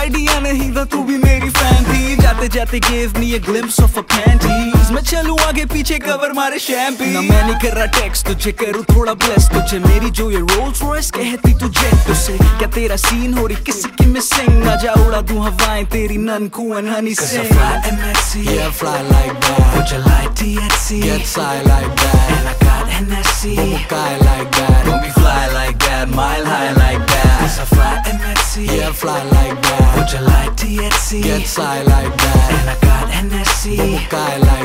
Idea नहीं था, तू भी मेरी फैन थी। जाते जाते gave me a glimpse of her panties। मैं चलूं आगे पीछे कवर मारे शैम्पी। ना मैं नहीं कर रहा टेक्स्ट तुझे, करूँ थोड़ा ब्लेस तुझे। मेरी जो ये रोल्स रॉयस कहती तू जेट से। क्या तेरा सीन हो रही किसी की मिसिंग? ना जा उड़ा दूं हवाएं तेरी नन को and honey sing। Cause I fly MSC, yeah fly like that। Would you like THC? Get high like that। And I got NSC, guy like that। Don't be fly like that, mile high like that। Cause I fly MSC, yeah fly like that। Would you like THC? Get high like that। And I got NSC, guy like